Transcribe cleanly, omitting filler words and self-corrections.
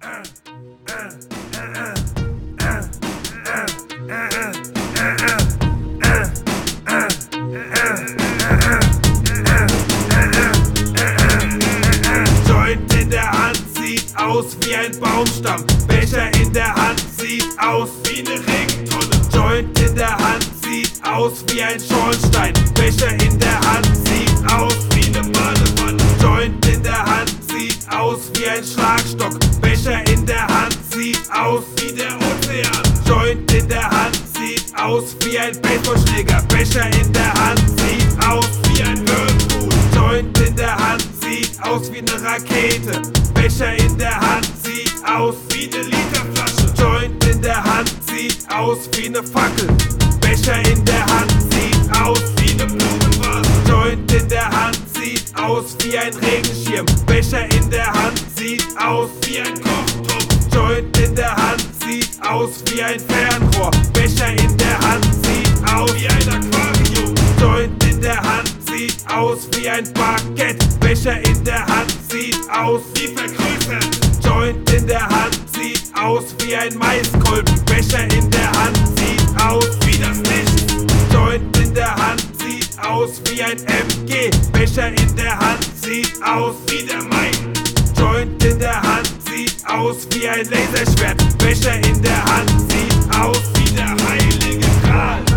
Joint in der Hand sieht aus wie ein Baumstamm. Becher in der Hand sieht aus wie eine Regentonne. Joint in der Hand sieht aus wie ein Schornstein. Becher in der Hand sieht aus wie eine Badewanne. Joint in der Hand sieht aus wie ein Schlagstock. Becher in der Hand sieht aus wie der Ozean. Joint in der Hand sieht aus wie ein Baseballschläger. Becher in der Hand sieht aus wie ein Whirlpool. Joint in der Hand sieht aus wie eine Rakete. Becher in der Hand sieht aus wie eine Literflasche. Joint in der Hand sieht aus wie eine Fackel. Becher in der Hand sieht aus wie eine Blumenvase. Joint in der Hand sieht aus wie ein Regenschirm. Becher in der Hand sieht aus wie ein Kochtopf. Joint in der Hand sieht aus wie ein Fernrohr. Becher in der Hand sieht aus wie ein Aquarium. Joint in der Hand sieht aus wie ein Baguette. Becher in der Hand sieht aus wie vergrößert. Joint in der Hand sieht aus wie ein Maiskolben. Becher in der Hand sieht aus wie das Licht. Joint in der Hand sieht aus wie ein MG. Becher in der Hand sieht aus wie der Main. Joint in der Hand sieht aus wie ein Laserschwert. Becher in der Hand sieht aus wie der Heilige Gral.